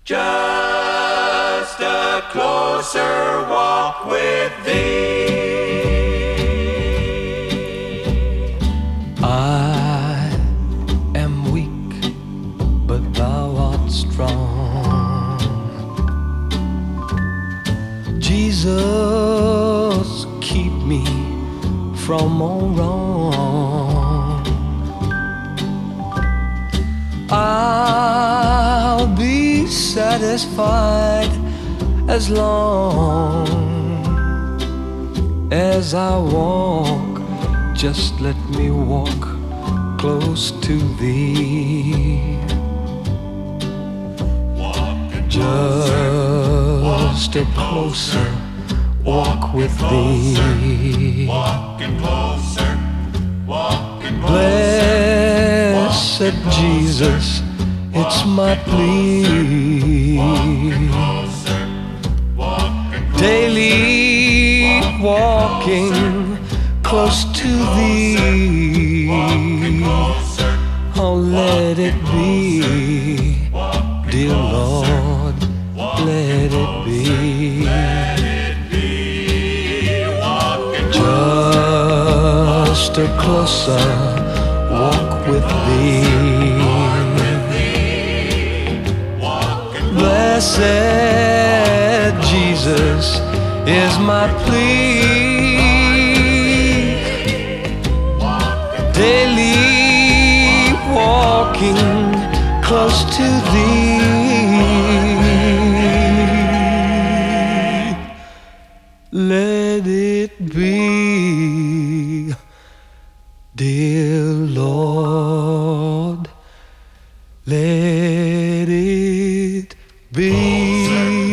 Just a closer walk with thee. I am weak, but thou art strong. Jesus, keep me from all wrong. I'll be satisfied as long as I walk. Just let me walk close to thee. Just a closer walk with thee. Walking closer, walking closer. Blessed Jesus, it's my plea. Daily walking close to thee. Oh, let it be, dear Lord, let it be. Just a closer walk with thee. Blessed Jesus is my plea. Daily walking close to thee. Let it be, dear Lord, let it be.